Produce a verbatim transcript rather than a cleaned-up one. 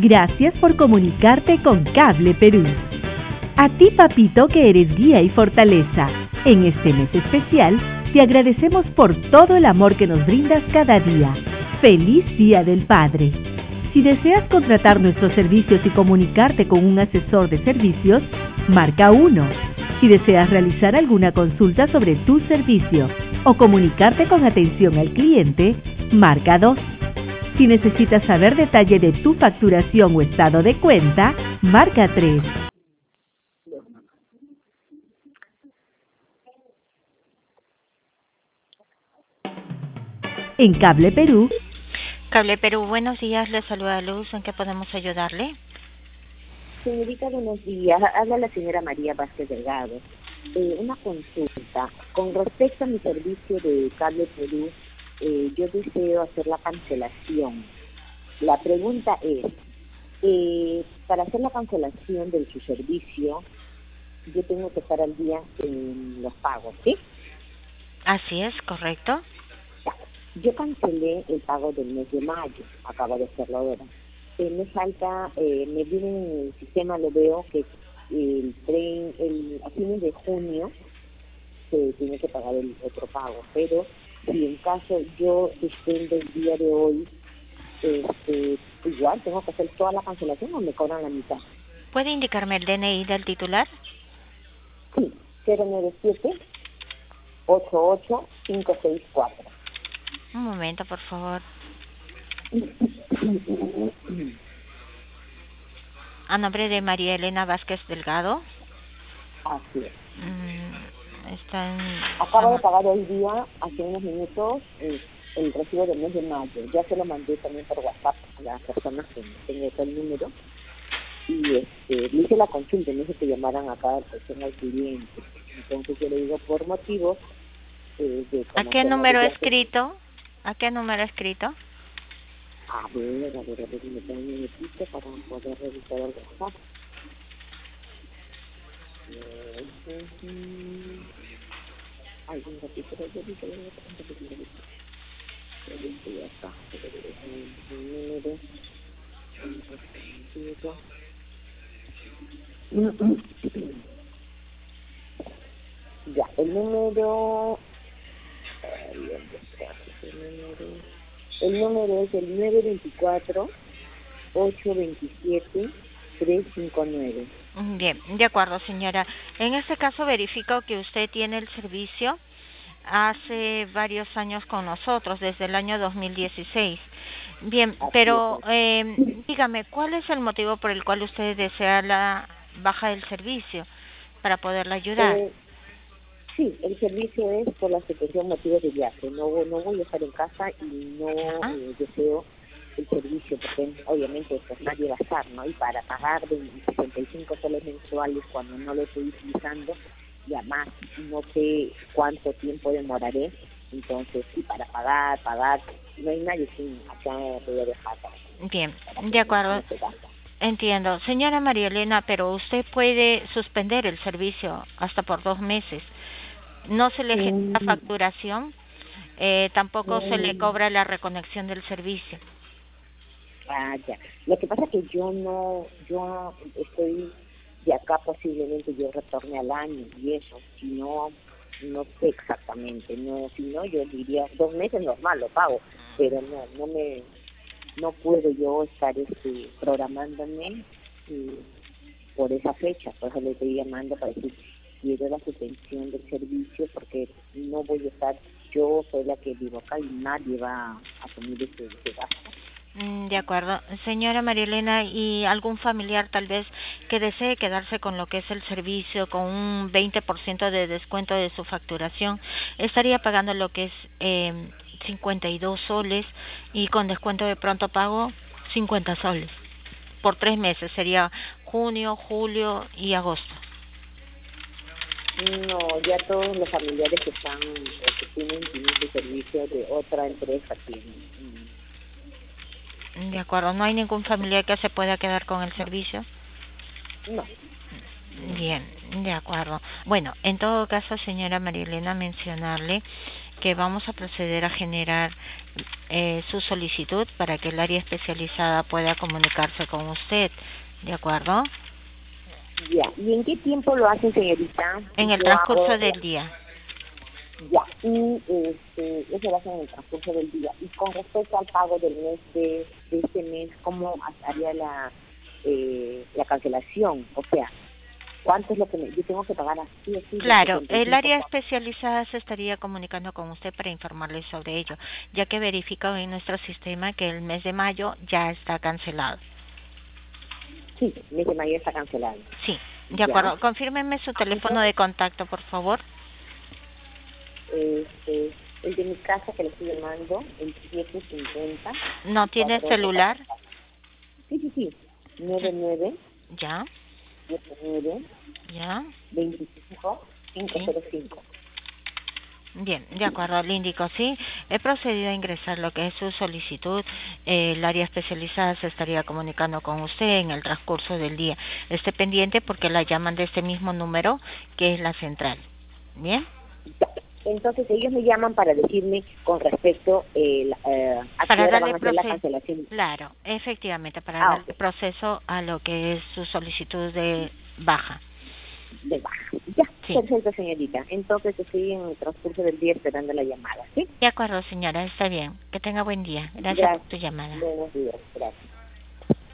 Gracias por comunicarte con Cable Perú. A ti, papito, que eres guía y fortaleza. En este mes especial, te agradecemos por todo el amor que nos brindas cada día. ¡Feliz Día del Padre! Si deseas contratar nuestros servicios y comunicarte con un asesor de servicios, marca uno. Si deseas realizar alguna consulta sobre tu servicio o comunicarte con atención al cliente, marca dos. Si necesitas saber detalle de tu facturación o estado de cuenta, marca tres. En Cable Perú. Cable Perú, buenos días, le saluda Luz, ¿en qué podemos ayudarle? Señorita, buenos días. Habla la señora María Vázquez Delgado. Eh, una consulta. Con respecto a mi servicio de Cable Perú, eh, yo deseo hacer la cancelación. La pregunta es, eh, para hacer la cancelación de su servicio, yo tengo que estar al día en los pagos, ¿sí? Así es, correcto. Yo cancelé el pago del mes de mayo, acabo de hacerlo ahora. Eh, me falta, eh, me viene en el sistema, lo veo que el tren, el, a fines de junio se tiene que pagar el otro pago, pero si en caso yo suspendo el día de hoy, este, igual tengo que hacer toda la cancelación o me cobran la mitad. ¿Puede indicarme el D N I del titular? Sí, cero nueve siete ocho ocho cinco seis cuatro. Un momento, por favor. A nombre de María Elena Vázquez Delgado. Así es. Mm, está en... Acabo de pagar hoy día, hace unos minutos, eh, el recibo del mes de mayo. Ya se lo mandé también por WhatsApp a las personas que tengo el número. Y este, le hice la consulta, me dice que llamaran acá a atención al cliente. Entonces yo le digo, por motivos eh, de... ¿A qué número escrito? ¿A qué número escrito? A ver, a ver, a ver, me da un minutito para poder revisar el WhatsApp. Ay, un ratito, un ratito, un ratito, un ratito, un ratito. Ya está, el número, ya, el número, el número es el nueve veinticuatro ocho veintisiete tres cinco nueve. Bien, de acuerdo, señora. En este caso verifico que usted tiene el servicio hace varios años con nosotros, desde el año dos mil dieciséis. Bien, pero eh, dígame, ¿cuál es el motivo por el cual usted desea la baja del servicio para poderla ayudar? Eh, sí, el servicio es por la situación motivos de viaje. No, no voy a estar en casa y no eh, deseo el servicio porque obviamente pues nadie va a estar, ¿no? Y para pagar de sesenta y cinco soles mensuales cuando no lo estoy utilizando, y además no sé cuánto tiempo demoraré, entonces sí, para pagar, pagar, no hay nadie sin acá voy a dejar. Bien, de acuerdo. Entiendo. Señora María Elena, pero usted puede suspender el servicio hasta por dos meses. No se le genera facturación, eh, tampoco se le cobra la reconexión del servicio. Ah, ya. Lo que pasa es que yo no, yo estoy de acá posiblemente yo retorne al año y eso, si no, no sé exactamente, no, si no yo diría dos meses normal lo pago, pero no, no me, no puedo yo estar este programándome eh, por esa fecha, por eso le estoy llamando para decir quiero la suspensión del servicio porque no voy a estar, yo soy la que vivo acá y nadie va a asumir ese, ese gasto. De acuerdo. Señora María Elena, ¿y algún familiar tal vez que desee quedarse con lo que es el servicio con un veinte por ciento de descuento de su facturación? Estaría pagando lo que es eh, cincuenta y dos soles y con descuento de pronto pago cincuenta soles. Por tres meses, sería junio, julio y agosto. No, ya todos los familiares que están, que tienen, tienen su servicio de otra empresa tienen. De acuerdo, ¿no hay ningún familiar que se pueda quedar con el servicio? No. Bien, de acuerdo. Bueno, en todo caso, señora María Elena, mencionarle que vamos a proceder a generar eh, su solicitud para que el área especializada pueda comunicarse con usted, ¿de acuerdo? Ya, ¿y en qué tiempo lo hacen, señorita? En el Yo transcurso hago- del día. Ya, y este, eso lo hacen en el transcurso del día. Y con respecto al pago del mes de, de este mes, ¿cómo haría la, eh, la cancelación? O sea, ¿cuánto es lo que me, yo tengo que pagar así o así? Claro, el área especializada se estaría comunicando con usted para informarle sobre ello, ya que verifica en nuestro sistema que el mes de mayo ya está cancelado. Sí, el mes de mayo está cancelado. Sí, de Ya. acuerdo. Confírmeme su teléfono de contacto, por favor. Este, el de mi casa que le estoy llamando, el siete cincuenta. ¿No tiene celular? Sí, sí, sí. nueve nueve Ya, siete nueve ya. veinticinco cinco cero cinco. Bien, de acuerdo, le indico, sí. He procedido a ingresar lo que es su solicitud. Eh, el área especializada se estaría comunicando con usted en el transcurso del día. Esté pendiente porque la llaman de este mismo número, que es la central. ¿Bien? Entonces ellos me llaman para decirme con respecto eh, eh, a Para qué hora darle van a hacer la proce- cancelación. Claro, efectivamente, para Ah, dar ok. proceso a lo que es su solicitud de baja. De baja. Ya, Sí. perfecto, señorita. Entonces estoy en el transcurso del día esperando la llamada, ¿sí? De acuerdo, señora, está bien. Que tenga buen día. Gracias Gracias. por tu llamada. Buenos días, gracias.